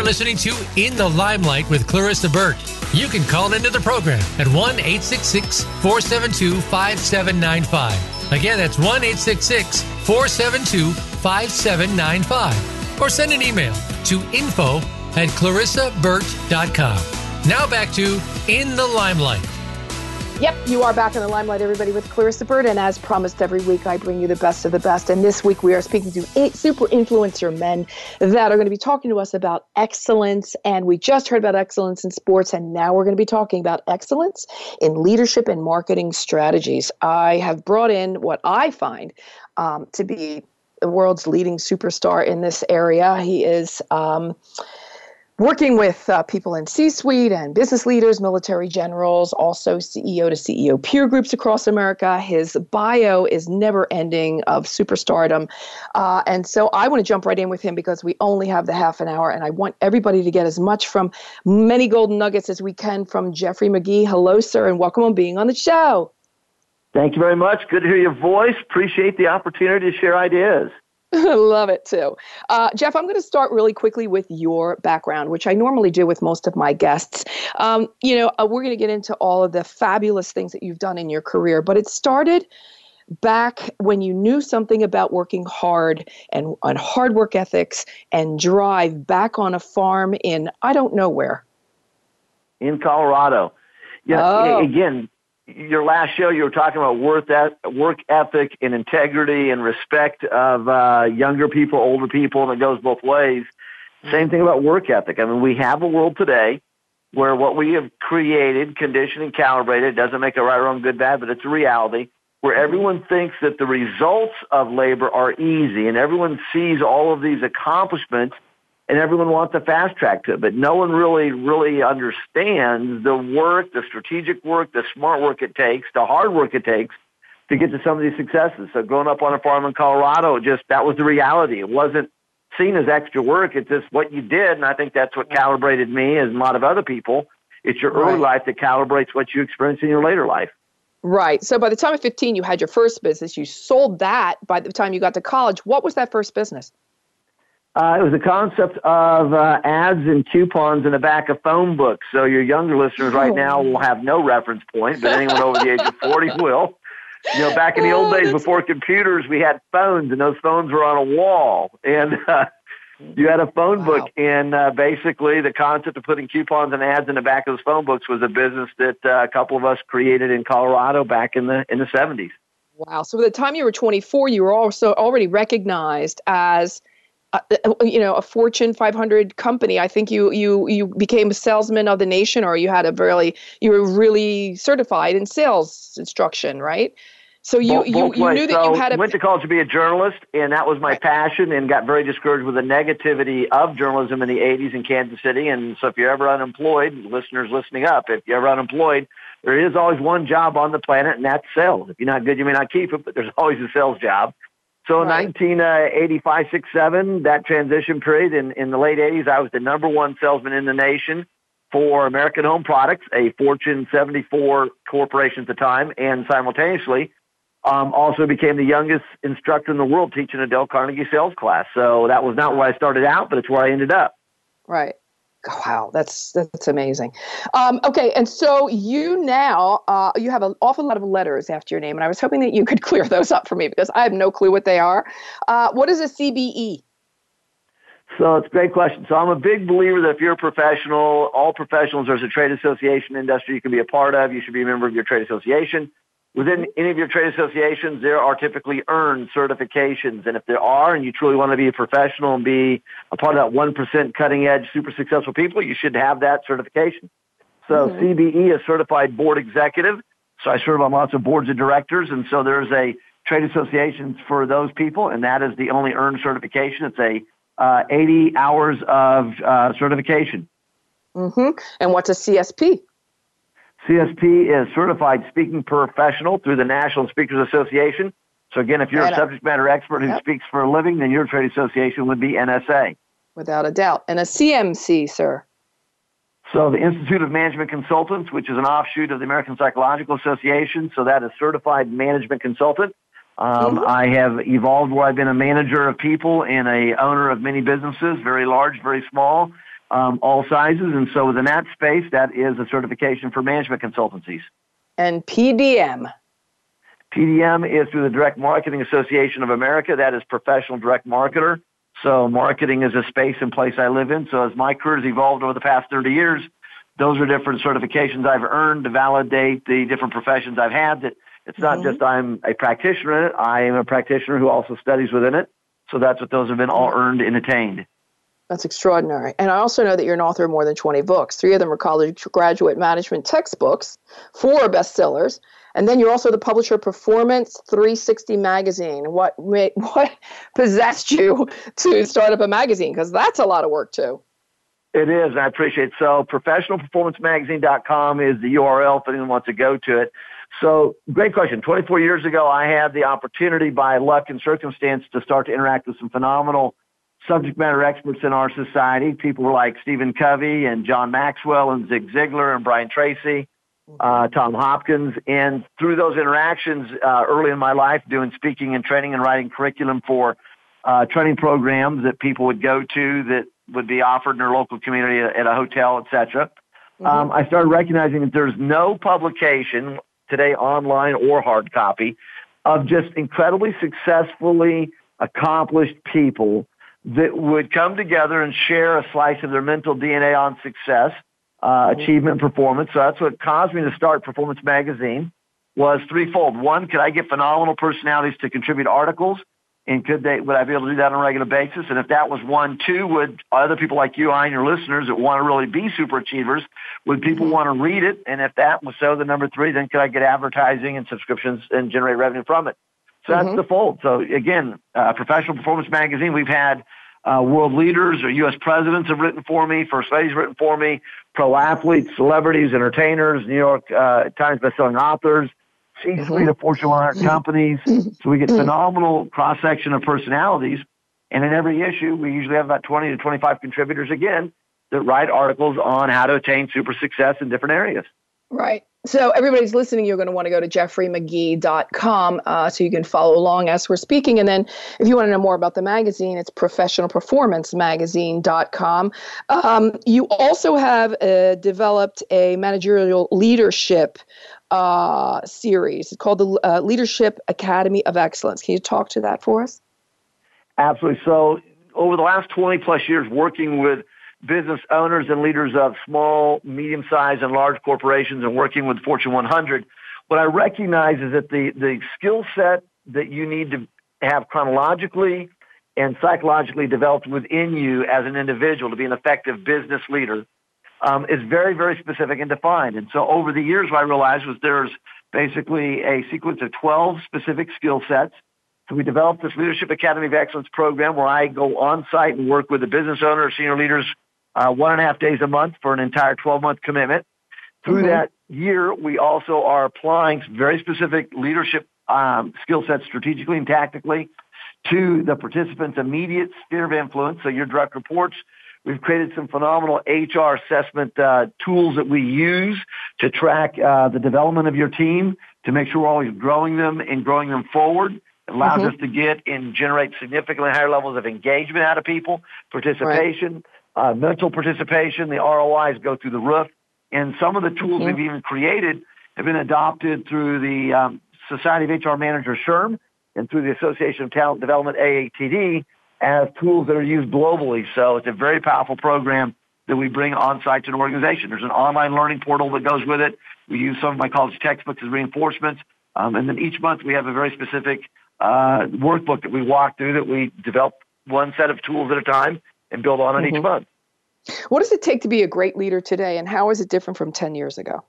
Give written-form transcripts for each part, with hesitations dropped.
are listening to In the Limelight with Clarissa Burt. You can call into the program at 1-866-472-5795. Again, that's 1-866-472-5795. Or send an email to info@clarissaburt.com. Now back to In the Limelight. Yep, you are back in the limelight, everybody, with Clarissa Burt. And as promised, every week I bring you the best of the best. And this week we are speaking to 8 super influencer men that are going to be talking to us about excellence. And we just heard about excellence in sports. And now we're going to be talking about excellence in leadership and marketing strategies. I have brought in what I find to be the world's leading superstar in this area. He is working with people in C-suite and business leaders, military generals, also CEO to CEO peer groups across America. His bio is never ending of superstardom. And so I want to jump right in with him because we only have the half an hour, and I want everybody to get as much from many golden nuggets as we can from Jeffrey McGee. Hello, sir, and welcome on being on the show. Thank you very much. Good to hear your voice. Appreciate the opportunity to share ideas. I love it too. Jeff, I'm going to start really quickly with your background, which I normally do with most of my guests. We're going to get into all of the fabulous things that you've done in your career, but it started back when you knew something about working hard and on hard work ethics and drive back on a farm in, I don't know where. In Colorado. Yeah. Again, your last show, you were talking about work ethic and integrity and respect of younger people, older people, and it goes both ways. Same thing about work ethic. I mean, we have a world today where what we have created, conditioned, and calibrated doesn't make it right, wrong, good, bad, but it's a reality where everyone thinks that the results of labor are easy and everyone sees all of these accomplishments and everyone wants a fast track to it, but no one really understands the work, the strategic work, the smart work it takes, the hard work it takes to get to some of these successes. So growing up on a farm in Colorado, that was the reality. It wasn't seen as extra work. It's just what you did, and I think that's what calibrated me as a lot of other people. It's your early life that calibrates what you experience in your later life. Right. So by the time of 15, you had your first business. You sold that by the time you got to college. What was that first business? It was a concept of ads and coupons in the back of phone books. So your younger listeners right now will have no reference point, but anyone over the age of 40 will. Back in the old days before computers, we had phones, and those phones were on a wall. And you had a phone book, and basically the concept of putting coupons and ads in the back of those phone books was a business that a couple of us created in Colorado back in the 70s. Wow. So by the time you were 24, you were also already recognized as a Fortune 500 company. I think you became a salesman of the nation, or you were really certified in sales instruction, right? So you knew that you had went to college to be a journalist, and that was my passion, and got very discouraged with the negativity of journalism in the 80s in Kansas City. And so if you're ever unemployed, listeners listening up, if you're ever unemployed, there is always one job on the planet, and that's sales. If you're not good, you may not keep it, but there's always a sales job. So in 1985, 6, 7, that transition period in the late 80s, I was the number one salesman in the nation for American Home Products, a Fortune 74 corporation at the time, and simultaneously also became the youngest instructor in the world teaching a Dale Carnegie sales class. So that was not where I started out, but it's where I ended up. Right. Wow, that's amazing. Okay, and so you now, you have an awful lot of letters after your name, and I was hoping that you could clear those up for me because I have no clue what they are. What is a CBE? So it's a great question. So I'm a big believer that if you're a professional, all professionals, there's a trade association industry you can be a part of. You should be a member of your trade association. Within any of your trade associations, there are typically earned certifications. And if there are, and you truly want to be a professional and be a part of that 1% cutting edge, super successful people, you should have that certification. So CBE is Certified Board Executive. So I serve on lots of boards of directors. And so there's a trade association for those people, and that is the only earned certification. It's a 80 hours of certification. And what's a CSP? CSP is Certified Speaking Professional through the National Speakers Association. So again, if you're a subject matter expert who speaks for a living, then your trade association would be NSA. Without a doubt. And a CMC, sir? So the Institute of Management Consultants, which is an offshoot of the American Psychological Association. So that is Certified Management Consultant. I have evolved where I've been a manager of people and a owner of many businesses, very large, very small. all sizes. And so within that space, that is a certification for management consultancies. And PDM? PDM is through the Direct Marketing Association of America. That is professional direct marketer. So marketing is a space and place I live in. So as my career has evolved over the past 30 years, those are different certifications I've earned to validate the different professions I've had. That it's not just I'm a practitioner in it. I am a practitioner who also studies within it. So that's what those have been all earned and attained. That's extraordinary. And I also know that you're an author of more than 20 books. 3 of them are college graduate management textbooks, 4 are bestsellers. And then you're also the publisher of Performance 360 magazine. What possessed you to start up a magazine? Because that's a lot of work too. It is, and I appreciate it. So professionalperformancemagazine.com is the URL if anyone wants to go to it. So great question. 24 years ago, I had the opportunity by luck and circumstance to start to interact with some phenomenal subject matter experts in our society. People like Stephen Covey and John Maxwell and Zig Ziglar and Brian Tracy, Tom Hopkins. And through those interactions early in my life, doing speaking and training and writing curriculum for training programs that people would go to that would be offered in their local community at a hotel, et cetera. I started recognizing that there's no publication today, online or hard copy, of just incredibly successfully accomplished people that would come together and share a slice of their mental DNA on success, achievement, and performance. So that's what caused me to start Performance Magazine, was threefold. One, could I get phenomenal personalities to contribute articles? And would I be able to do that on a regular basis? And if that was 1, 2, would other people like you, I, and your listeners that want to really be super achievers, would people want to read it? And if that was so, then number 3, then could I get advertising and subscriptions and generate revenue from it? So that's the fold. So again, Professional Performance Magazine, we've had world leaders or U.S. presidents have written for me, First Ladies written for me, pro athletes, celebrities, entertainers, New York Times bestselling authors, C-suite of Fortune 100 companies. So we get phenomenal cross-section of personalities. And in every issue, we usually have about 20 to 25 contributors, again, that write articles on how to attain super success in different areas. Right. So everybody's listening, you're going to want to go to jeffreymcgee.com so you can follow along as we're speaking. And then if you want to know more about the magazine, it's professionalperformancemagazine.com. You also have developed a managerial leadership series. It's called the Leadership Academy of Excellence. Can you talk to that for us? Absolutely. So over the last 20 plus years working with business owners and leaders of small, medium-sized, and large corporations and working with Fortune 100, what I recognize is that the skill set that you need to have chronologically and psychologically developed within you as an individual to be an effective business leader is very, very specific and defined. And so over the years, what I realized was there's basically a sequence of 12 specific skill sets. So we developed this Leadership Academy of Excellence program where I go on site and work with the business owner or senior leaders 1.5 days a month for an entire 12-month commitment. Through that year, we also are applying very specific leadership skill sets strategically and tactically to the participants' immediate sphere of influence, so your direct reports. We've created some phenomenal HR assessment tools that we use to track the development of your team to make sure we're always growing them and growing them forward. It allows us to get and generate significantly higher levels of engagement out of people, participation, mental participation. The ROIs go through the roof. And some of the tools we've even created have been adopted through the Society of HR Managers, SHRM, and through the Association of Talent Development, AATD, as tools that are used globally. So it's a very powerful program that we bring on site to an organization. There's an online learning portal that goes with it. We use some of my college textbooks as reinforcements. And then each month we have a very specific workbook that we walk through that we develop one set of tools at a time and build on each month. What does it take to be a great leader today, and how is it different from 10 years ago?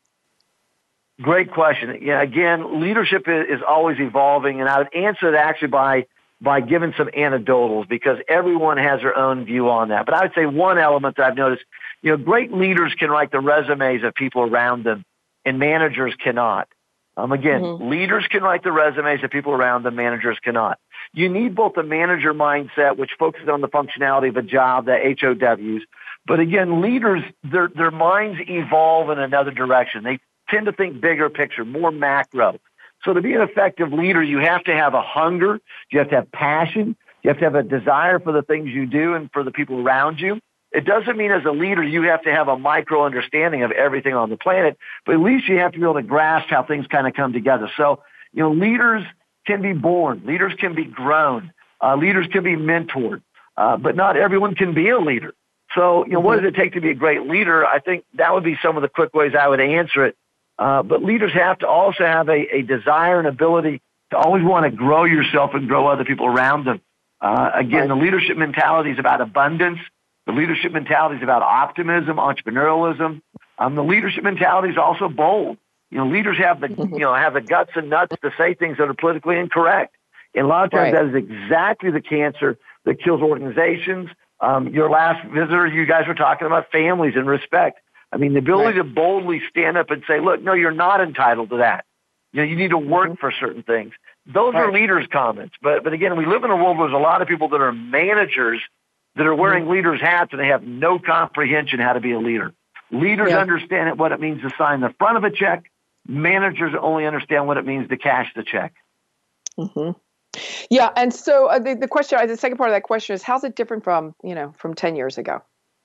Great question. Yeah, again, leadership is always evolving, and I would answer it actually by giving some anecdotals because everyone has their own view on that. But I would say one element that I've noticed, great leaders can write the resumes of people around them, and managers cannot. Leaders can write the resumes of people around them, managers cannot. You need both a manager mindset, which focuses on the functionality of a job, the HOWs. But again, leaders, their minds evolve in another direction. They tend to think bigger picture, more macro. So to be an effective leader, you have to have a hunger. You have to have passion. You have to have a desire for the things you do and for the people around you. It doesn't mean as a leader you have to have a micro understanding of everything on the planet, but at least you have to be able to grasp how things kind of come together. So, leaders can be born. Leaders can be grown. Leaders can be mentored. But not everyone can be a leader. So, what does it take to be a great leader? I think that would be some of the quick ways I would answer it. But leaders have to also have a desire and ability to always want to grow yourself and grow other people around them. Again, the leadership mentality is about abundance. The leadership mentality is about optimism, entrepreneurialism. The leadership mentality is also bold. Leaders have the have the guts and nuts to say things that are politically incorrect. And a lot of times that is exactly the cancer that kills organizations. Your last visitor, you guys were talking about families and respect. I mean, the ability to boldly stand up and say, look, no, you're not entitled to that. You need to work for certain things. Those are leaders' comments. But again, we live in a world where there's a lot of people that are managers that are wearing leaders' hats and they have no comprehension how to be a leader. Leaders understand what it means to sign the front of a check. Managers only understand what it means to cash the check. Mm-hmm. Yeah, and so the second part of that question is, how's it different from 10 years ago?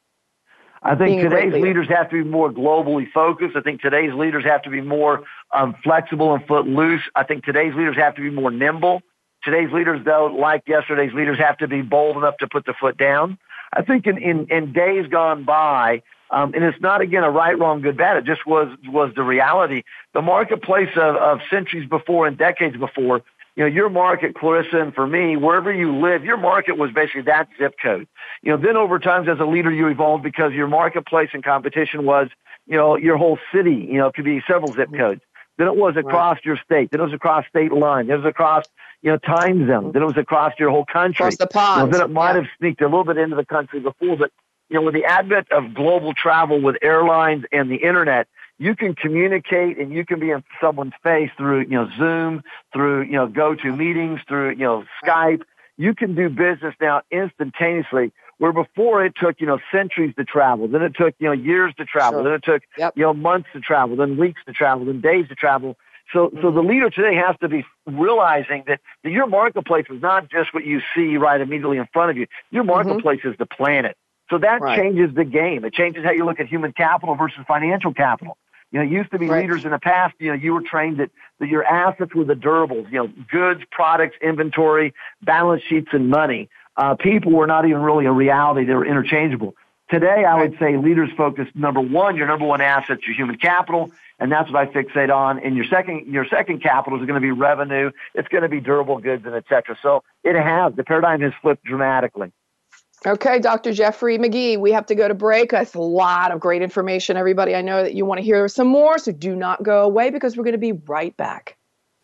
I think today's leaders have to be more globally focused. I think today's leaders have to be more flexible and footloose. I think today's leaders have to be more nimble. Today's leaders, though, like yesterday's leaders, have to be bold enough to put the foot down. I think in days gone by, and it's not, again, a right, wrong, good, bad. It just was the reality. The marketplace of centuries before and decades before, your market, Clarissa, and for me, wherever you live, your market was basically that zip code. Then over time, as a leader, you evolved because your marketplace and competition was, your whole city. It could be several zip codes. Then it was across your state. Then it was across state line. Then it was across, time zone. Then it was across your whole country. Across the pond. Then it might have sneaked a little bit into the country before. But, with the advent of global travel with airlines and the internet, you can communicate and you can be in someone's face through, Zoom, through, GoToMeetings, through, Skype. You can do business now instantaneously, where before it took, centuries to travel. Then it took, years to travel. Then it took, months to travel, then weeks to travel, then days to travel. So the leader today has to be realizing that your marketplace is not just what you see right immediately in front of you. Your marketplace is the planet. So that changes the game. It changes how you look at human capital versus financial capital. It used to be leaders in the past, you were trained that your assets were the durables, goods, products, inventory, balance sheets, and money. People were not even really a reality. They were interchangeable. Today, I would say leaders focus, number one, your number one asset, your human capital, and that's what I fixate on. And your second capital is going to be revenue. It's going to be durable goods, and et cetera. So the paradigm has flipped dramatically. Okay, Dr. Jeffrey McGee, we have to go to break. That's a lot of great information, everybody. I know that you want to hear some more, so do not go away because we're going to be right back.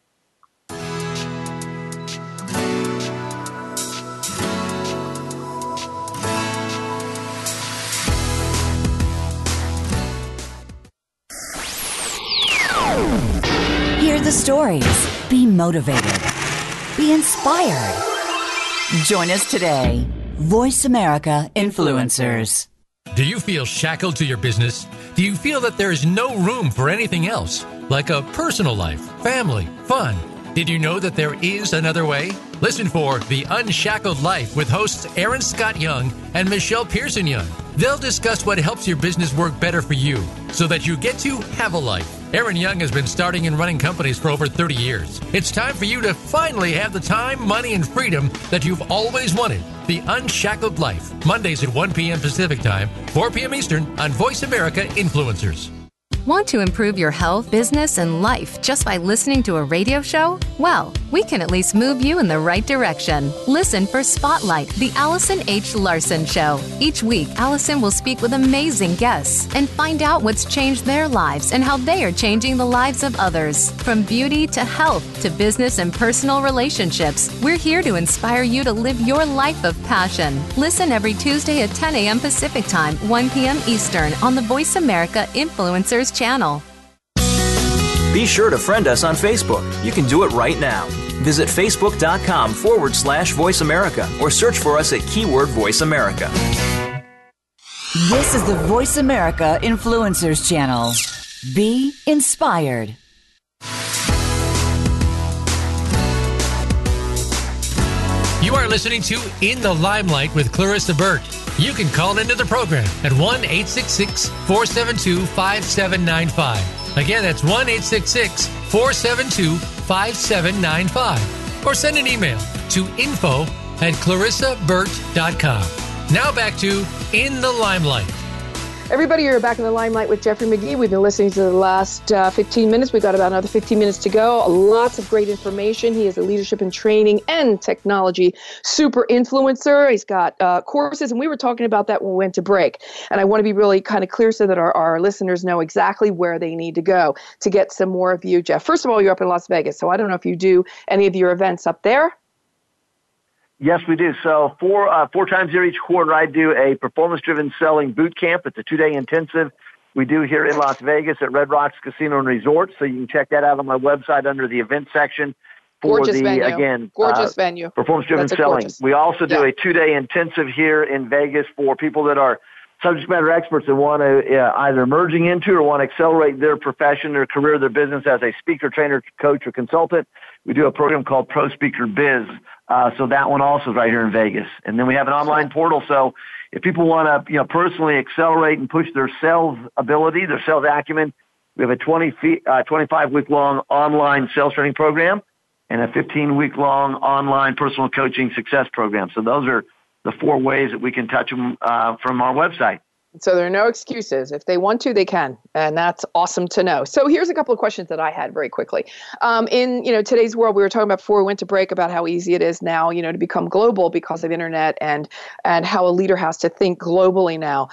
Hear the stories. Be motivated. Be inspired. Join us today. Voice America Influencers. Do you feel shackled to your business? Do you feel that there is no room for anything else, like a personal life, family, fun? Did you know that there is another way? Listen for The Unshackled Life with hosts Aaron Scott Young and Michelle Pearson Young. They'll discuss what helps your business work better for you so that you get to have a life. Aaron Young has been starting and running companies for over 30 years. It's time for you to finally have the time, money, and freedom that you've always wanted. The Unshackled Life, Mondays at 1 p.m. Pacific Time, 4 p.m. Eastern on Voice America Influencers. Want to improve your health, business, and life just by listening to a radio show? Well, we can at least move you in the right direction. Listen for Spotlight, the Allison H. Larson Show. Each week, Allison will speak with amazing guests and find out what's changed their lives and how they are changing the lives of others. From beauty to health to business and personal relationships, we're here to inspire you to live your life of passion. Listen every Tuesday at 10 a.m. Pacific Time, 1 p.m. Eastern on the Voice America Influencers channel. Be sure to friend us on Facebook. You can do it right now. Visit Facebook.com/Voice America or search for us at keyword Voice America. This is the Voice America Influencers channel. Be inspired. You are listening to In the Limelight with Clarissa Burt. You can call into the program at 1-866-472-5795. Again, that's 1-866-472-5795. Or send an email to info@clarissaburt.com. Now back to In the Limelight. Everybody, you're back in the limelight with Jeffrey McGee. We've been listening to the last 15 minutes. We've got about another 15 minutes to go. Lots of great information. He is a leadership and training and technology super influencer. He's got courses, and we were talking about that when we went to break. And I want to be really kind of clear so that our listeners know exactly where they need to go to get some more of you, Jeff. First of all, you're up in Las Vegas, so I don't know if you do any of your events up there. Yes, we do. So four times here each quarter, I do a performance-driven selling boot camp. It's a 2-day intensive we do here in Las Vegas at Red Rocks Casino and Resort. So you can check that out on my website under the event section. Gorgeous venue. Gorgeous venue. Performance-driven selling. Gorgeous. We also do a 2-day intensive here in Vegas for people that are subject matter experts that want to either merging into or want to accelerate their profession, their career, their business as a speaker, trainer, coach, or consultant. We do a program called Pro Speaker Biz. So that one also is right here in Vegas. And then we have an online portal. So if people want to, personally accelerate and push their sales ability, their sales acumen, we have a 25-week-long online sales training program and a 15-week-long online personal coaching success program. So those are the 4 ways that we can touch them from our website. So there are no excuses. If they want to, they can. And that's awesome to know. So here's a couple of questions that I had very quickly. In today's world, we were talking about before we went to break about how easy it is now, to become global because of internet and how a leader has to think globally now.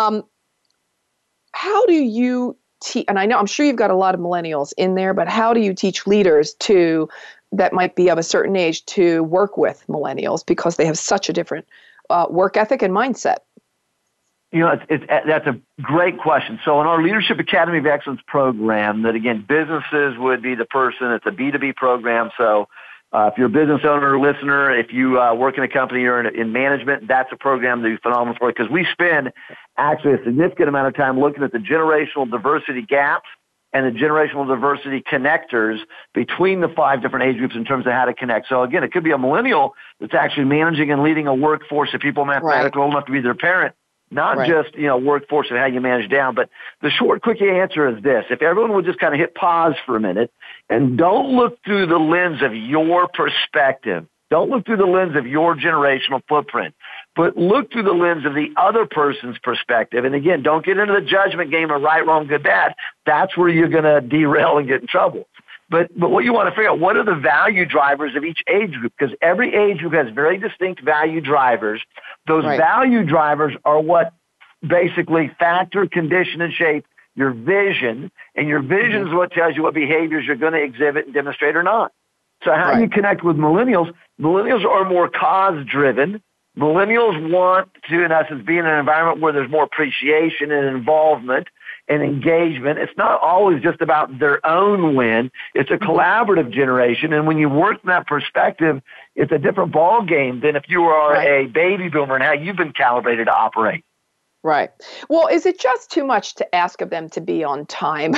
How do you teach, and I'm sure you've got a lot of millennials in there, but how do you teach leaders that might be of a certain age to work with millennials because they have such a different work ethic and mindset? That's a great question. So in our Leadership Academy of Excellence program, that again, businesses would be the person. It's a B2B program. So if you're a business owner or listener, if you work in a company or in management, that's a program that is phenomenal for you because we spend actually a significant amount of time looking at the generational diversity gaps and the generational diversity connectors between the 5 different age groups in terms of how to connect. So again, it could be a millennial that's actually managing and leading a workforce of people mathematically old enough to be their parent. Not just, workforce and how you manage down, but the short, quick answer is this. If everyone would just kind of hit pause for a minute and don't look through the lens of your perspective, don't look through the lens of your generational footprint, but look through the lens of the other person's perspective. And again, don't get into the judgment game of right, wrong, good, bad. That's where you're going to derail and get in trouble. But what you want to figure out, what are the value drivers of each age group? Because every age group has very distinct value drivers. Those value drivers are what basically factor, condition, and shape your vision. And your vision is what tells you what behaviors you're going to exhibit and demonstrate or not. So how you connect with millennials are more cause-driven. Millennials want to, in essence, be in an environment where there's more appreciation and involvement and engagement. It's not always just about their own win. It's a collaborative generation. And when you work from that perspective, it's a different ball game than if you are a baby boomer and how you've been calibrated to operate. Right. Well, is it just too much to ask of them to be on time?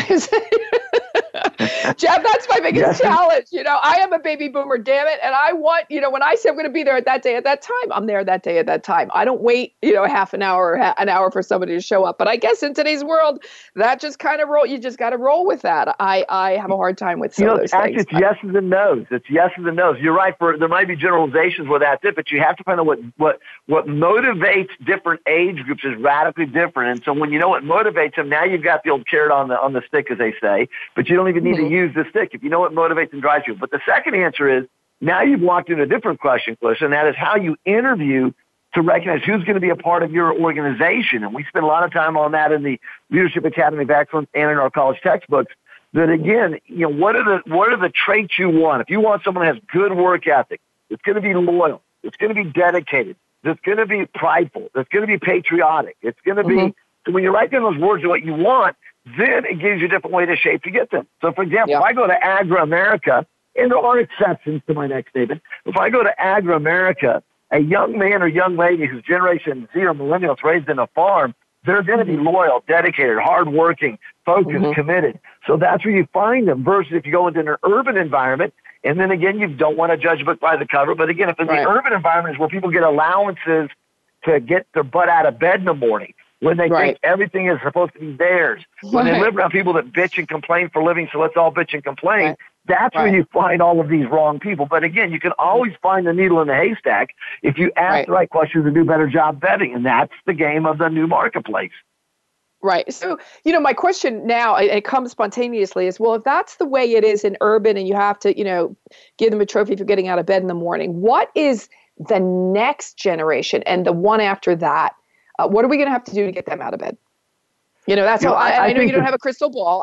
Jeff, that's my biggest challenge. I am a baby boomer, damn it. And I want, when I say I'm going to be there at that day, at that time, I'm there that day, at that time. I don't wait, half an hour or an hour for somebody to show up. But I guess in today's world, that just kind of you just got to roll with that. I have a hard time with some of those things. It's yeses and nos. It's yeses and nos. You're right. There might be generalizations where that's it, but you have to find out what motivates different age groups is radically different. And so when you know what motivates them, now you've got the old carrot on the stick, as they say, but you don't even need to use the stick if you know what motivates and drives you. But the second answer is, now you've walked into a different question, Clarissa, and that is how you interview to recognize who's going to be a part of your organization. And we spend a lot of time on that in the Leadership Academy of Excellence and in our college textbooks. That again, what are the traits you want? If you want someone who has good work ethic, it's going to be loyal, it's going to be dedicated, it's going to be prideful, it's going to be patriotic, it's going to be. So when you write down those words of what you want, then it gives you a different way to shape to get them. So, for example, if I go to Agri-America, and there are exceptions to my next statement, if I go to Agri-America, a young man or young lady who's Generation Z or millennials raised in a farm, they're going to be loyal, dedicated, hardworking, focused, committed. So that's where you find them versus if you go into an urban environment, and then again, you don't want to judge a book by the cover. But again, if in the urban environment is where people get allowances to get their butt out of bed in the morning, when they think everything is supposed to be theirs, when they live around people that bitch and complain for a living, so let's all bitch and complain, that's where you find all of these wrong people. But again, you can always find the needle in the haystack if you ask the right questions and do a better job vetting, and that's the game of the new marketplace. Right. So, my question now, it comes spontaneously, is, well, if that's the way it is in urban and you have to, give them a trophy for getting out of bed in the morning, what is the next generation and the one after that? What are we going to have to do to get them out of bed? That's all. I know you don't have a crystal ball.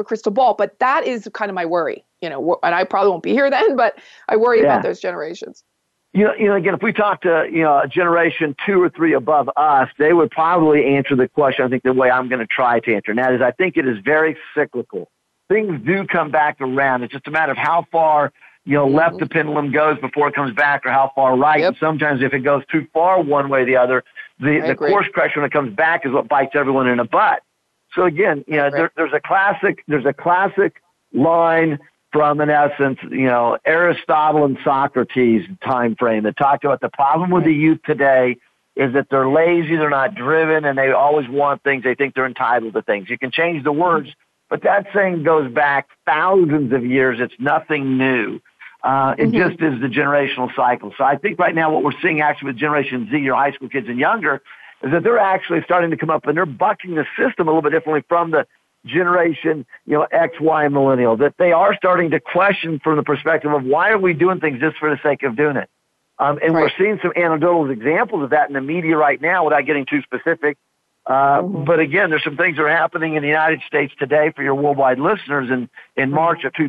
But that is kind of my worry, and I probably won't be here then, but I worry about those generations. Again, if we talk to, a generation 2 or 3 above us, they would probably answer the question, I think, the way I'm going to try to answer. And that is, I think it is very cyclical. Things do come back around. It's just a matter of how far, left the pendulum goes before it comes back, or how far right. And sometimes if it goes too far one way or the other, the course correction when it comes back is what bites everyone in the butt. So again, there's a classic line from, in essence, Aristotle and Socrates time frame that talked about the problem with the youth today is that they're lazy, they're not driven, and they always want things. They think they're entitled to things. You can change the words, but that saying goes back thousands of years. It's nothing new. It just is the generational cycle. So I think right now what we're seeing actually with Generation Z, your high school kids and younger, is that they're actually starting to come up and they're bucking the system a little bit differently from the generation, X, Y, millennial, that they are starting to question from the perspective of why are we doing things just for the sake of doing it? And we're seeing some anecdotal examples of that in the media right now without getting too specific. But again, there's some things that are happening in the United States today for your worldwide listeners in March of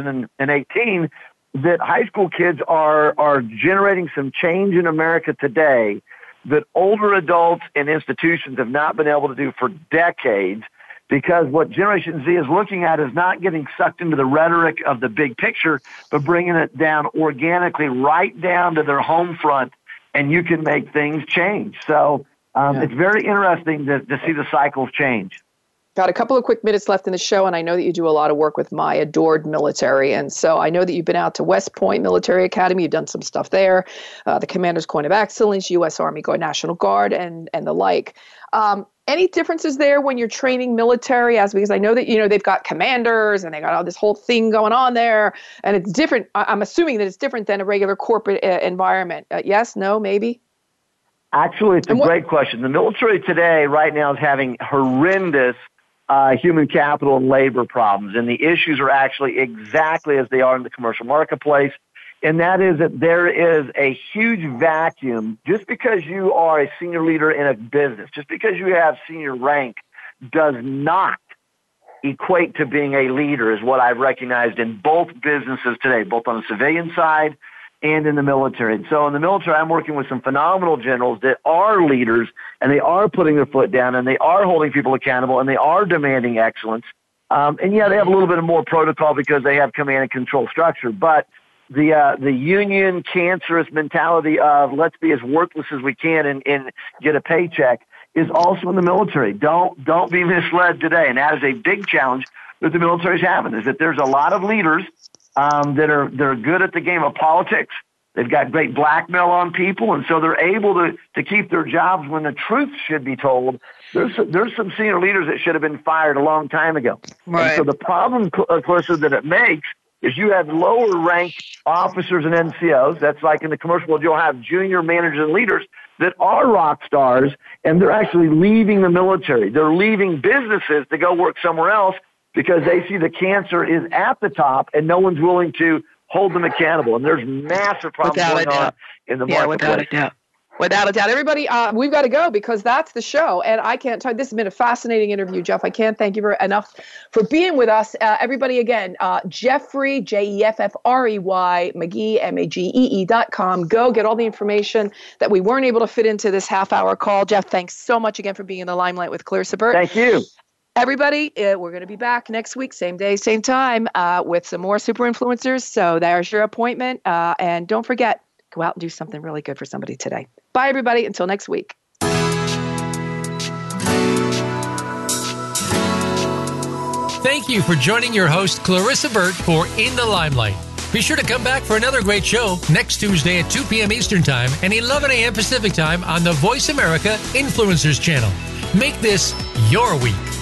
2018 that high school kids are generating some change in America today that older adults and institutions have not been able to do for decades, because what Generation Z is looking at is not getting sucked into the rhetoric of the big picture, but bringing it down organically right down to their home front, and you can make things change. So it's very interesting to see the cycles change. Got a couple of quick minutes left in the show, and I know that you do a lot of work with my adored military. And so I know that you've been out to West Point Military Academy. You've done some stuff there, the Commander's Coin of Excellence, U.S. Army National Guard, and the like. Any differences there when you're training military? Because I know that, they've got commanders and they got all this whole thing going on there, and it's different. I'm assuming that it's different than a regular corporate environment. Yes, no, maybe? Actually, it's a great question. The military today right now is having horrendous human capital and labor problems, and the issues are actually exactly as they are in the commercial marketplace, and that is that there is a huge vacuum. Just because you are a senior leader in a business, just because you have senior rank, does not equate to being a leader, is what I've recognized in both businesses today, both on the civilian side and in the military. And so in the military, I'm working with some phenomenal generals that are leaders, and they are putting their foot down, and they are holding people accountable, and they are demanding excellence. And they have a little bit of more protocol because they have command and control structure. But the union cancerous mentality of let's be as worthless as we can and get a paycheck is also in the military. Don't be misled today. And that is a big challenge that the military is having, is that there's a lot of leaders they're good at the game of politics. They've got great blackmail on people, and so they're able to keep their jobs when the truth should be told. There's some senior leaders that should have been fired a long time ago. Right. And so the problem, of course, that it makes is you have lower ranked officers and NCOs. That's like in the commercial world, you'll have junior managers and leaders that are rock stars, and they're actually leaving the military. They're leaving businesses to go work somewhere else because they see the cancer is at the top and no one's willing to hold them accountable. And there's massive problems going on in the marketplace. Without a doubt. Everybody, we've got to go because that's the show. And I can't tell you, this has been a fascinating interview, Jeff. I can't thank you enough for being with us. Everybody, again, Jeffrey, Jeffrey, McGee, MAGEE.com. Go get all the information that we weren't able to fit into this half-hour call. Jeff, thanks so much again for being in the limelight with Clarissa Burt. Thank you. Everybody, we're going to be back next week, same day, same time, with some more super influencers. So there's your appointment. And don't forget, go out and do something really good for somebody today. Bye, everybody. Until next week. Thank you for joining your host, Clarissa Burt, for In the Limelight. Be sure to come back for another great show next Tuesday at 2 p.m. Eastern Time and 11 a.m. Pacific Time on the Voice America Influencers Channel. Make this your week.